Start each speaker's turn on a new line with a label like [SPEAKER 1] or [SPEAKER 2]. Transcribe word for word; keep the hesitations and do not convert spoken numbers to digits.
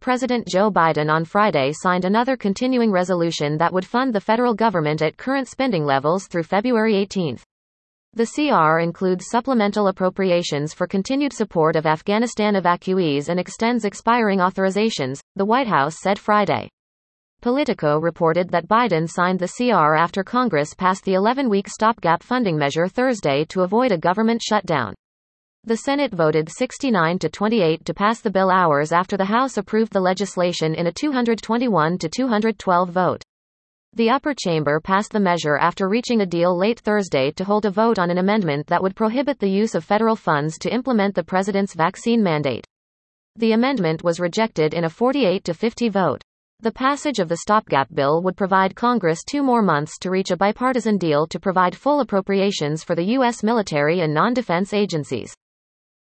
[SPEAKER 1] President Joe Biden on Friday signed another continuing resolution that would fund the federal government at current spending levels through February eighteenth. The C R includes supplemental appropriations for continued support of Afghanistan evacuees and extends expiring authorizations, the White House said Friday. Politico reported that Biden signed the C R after Congress passed the eleven-week stopgap funding measure Thursday to avoid a government shutdown. The Senate voted sixty-nine to twenty-eight to pass the bill hours after the House approved the legislation in a two hundred twenty-one to two hundred twelve vote. The upper chamber passed the measure after reaching a deal late Thursday to hold a vote on an amendment that would prohibit the use of federal funds to implement the president's vaccine mandate. The amendment was rejected in a forty-eight to fifty vote. The passage of the stopgap bill would provide Congress two more months to reach a bipartisan deal to provide full appropriations for the U S military and non-defense agencies.